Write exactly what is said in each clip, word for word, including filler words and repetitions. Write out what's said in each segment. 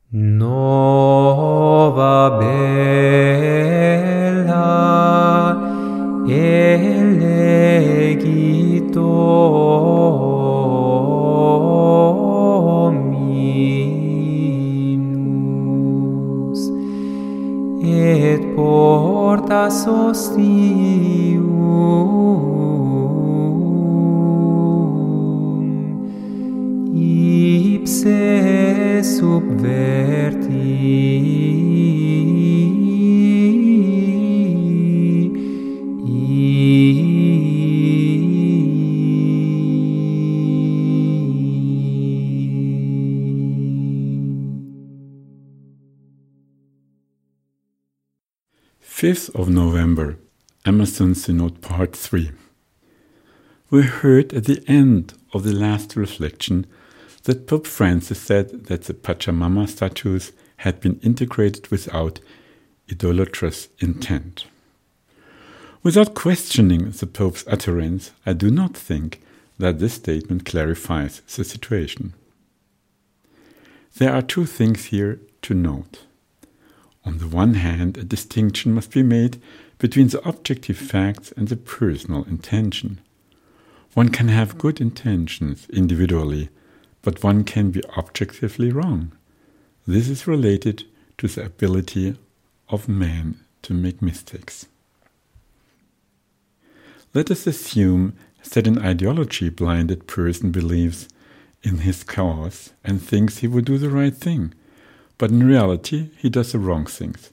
Nova bella elegito minus et portas ostium ipse subverti fifth of November, Emerson Synod Part three. We heard at the end of the last reflection that Pope Francis said that the Pachamama statues had been integrated without idolatrous intent. Without questioning the Pope's utterance, I do not think that this statement clarifies the situation. There are two things here to note. On the one hand, a distinction must be made between the objective facts and the personal intention. One can have good intentions individually, but one can be objectively wrong. This is related to the ability of man to make mistakes. Let us assume that an ideology-blinded person believes in his cause and thinks he will do the right thing, but in reality he does the wrong things.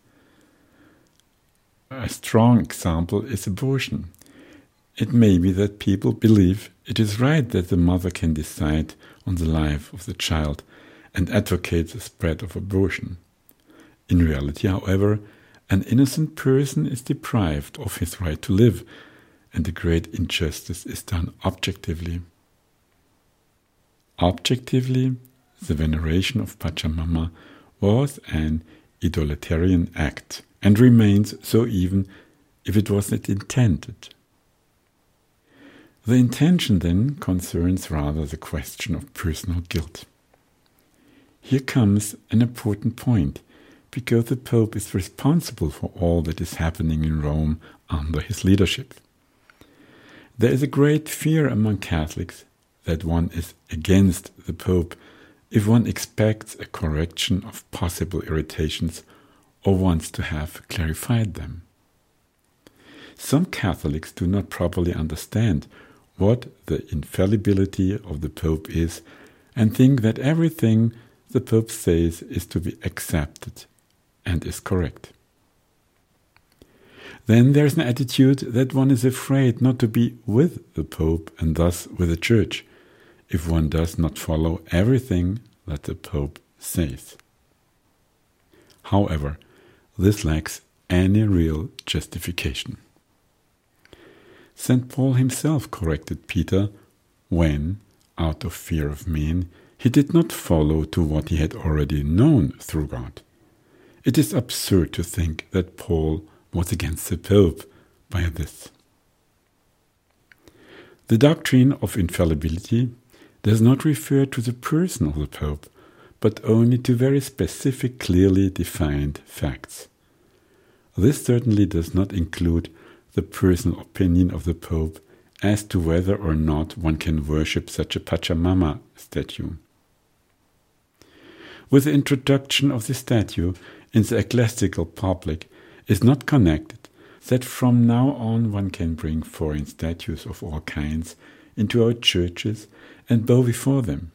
A strong example is abortion. It may be that people believe it is right that the mother can decide on the life of the child and advocate the spread of abortion. In reality, however, an innocent person is deprived of his right to live, and a great injustice is done objectively. Objectively, the veneration of Pachamama was an egalitarian act, and remains so even if it was not intended. The intention then concerns rather the question of personal guilt. Here comes an important point, because the Pope is responsible for all that is happening in Rome under his leadership. There is a great fear among Catholics that one is against the Pope if one expects a correction of possible irritations or wants to have clarified them. Some Catholics do not properly understand what the infallibility of the Pope is and think that everything the Pope says is to be accepted and is correct. Then there is an attitude that one is afraid not to be with the Pope and thus with the Church, if one does not follow everything that the Pope says. However, this lacks any real justification. Saint Paul himself corrected Peter when, out of fear of men, he did not follow to what he had already known through God. It is absurd to think that Paul was against the Pope by this. The doctrine of infallibility does not refer to the person of the Pope, but only to very specific, clearly defined facts. This certainly does not include the personal opinion of the Pope as to whether or not one can worship such a Pachamama statue. With the introduction of the statue in the ecclesiastical public is not connected that from now on one can bring foreign statues of all kinds into our churches and bow before them.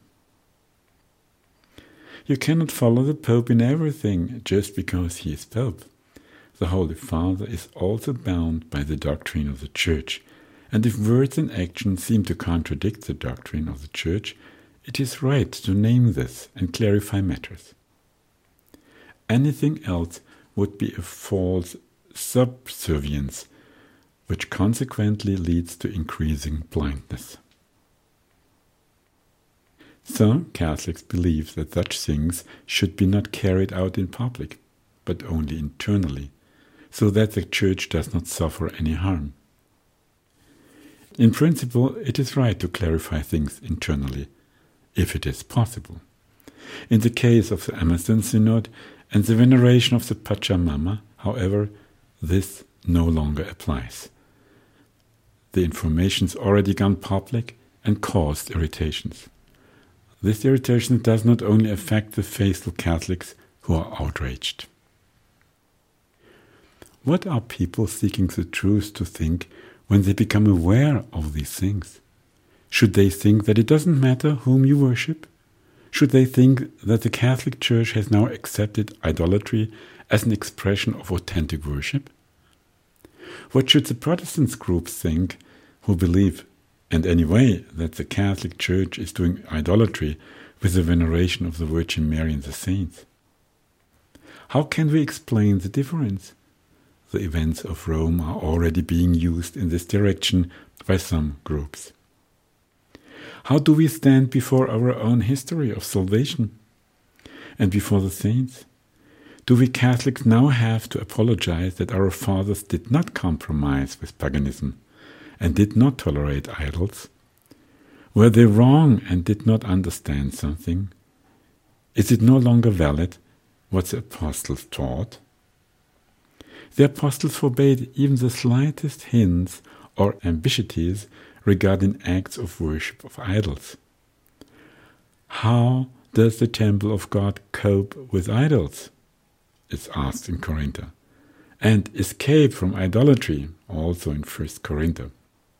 You cannot follow the Pope in everything just because he is Pope. The Holy Father is also bound by the doctrine of the Church, and if words and actions seem to contradict the doctrine of the Church, it is right to name this and clarify matters. Anything else would be a false subservience, which consequently leads to increasing blindness. Some Catholics believe that such things should be not carried out in public, but only internally, so that the Church does not suffer any harm. In principle, it is right to clarify things internally, if it is possible. In the case of the Amazon Synod and the veneration of the Pachamama, however, this no longer applies. The information's already gone public and caused irritations. This irritation does not only affect the faithful Catholics who are outraged. What are people seeking the truth to think when they become aware of these things? Should they think that it doesn't matter whom you worship? Should they think that the Catholic Church has now accepted idolatry as an expression of authentic worship? What should the Protestant groups think who believe, and anyway, that the Catholic Church is doing idolatry with the veneration of the Virgin Mary and the saints? How can we explain the difference? The events of Rome are already being used in this direction by some groups. How do we stand before our own history of salvation and before the saints? Do we Catholics now have to apologize that our fathers did not compromise with paganism and did not tolerate idols? Were they wrong and did not understand something? Is it no longer valid what the apostles taught? The apostles forbade even the slightest hints or ambiguities regarding acts of worship of idols. How does the temple of God cope with idols? It's asked in Corinth. And escape from idolatry, also in First Corinthians.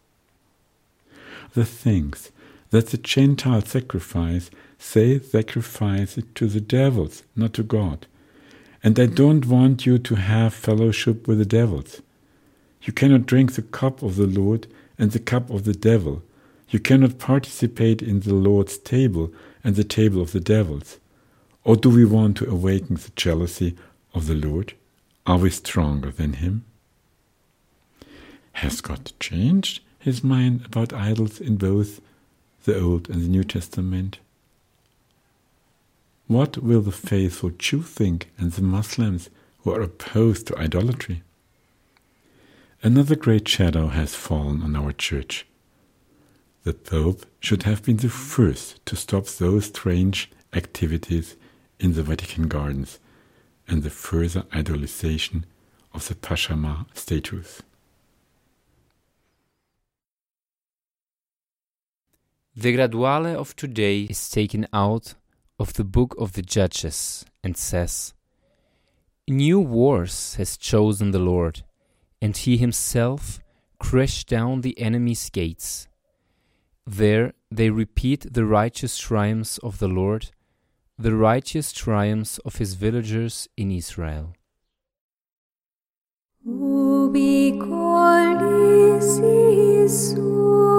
The things that the Gentiles sacrifice, they sacrifice it to the devils, not to God. And I don't want you to have fellowship with the devils. You cannot drink the cup of the Lord and the cup of the devil. You cannot participate in the Lord's table and the table of the devils. Or do we want to awaken the jealousy of the Lord? Are we stronger than him? Has God changed his mind about idols in both the Old and the New Testament? What will the faithful Jew think and the Muslims who are opposed to idolatry? Another great shadow has fallen on our church. The Pope should have been the first to stop those strange activities in the Vatican gardens and the further idolization of the Pachamama statues. The Graduale of today is taken out of the book of the Judges and says, "New wars has chosen the Lord, and he himself crashed down the enemy's gates. There they repeat the righteous triumphs of the Lord, the righteous triumphs of his villagers in Israel." Ubi cordis Iesum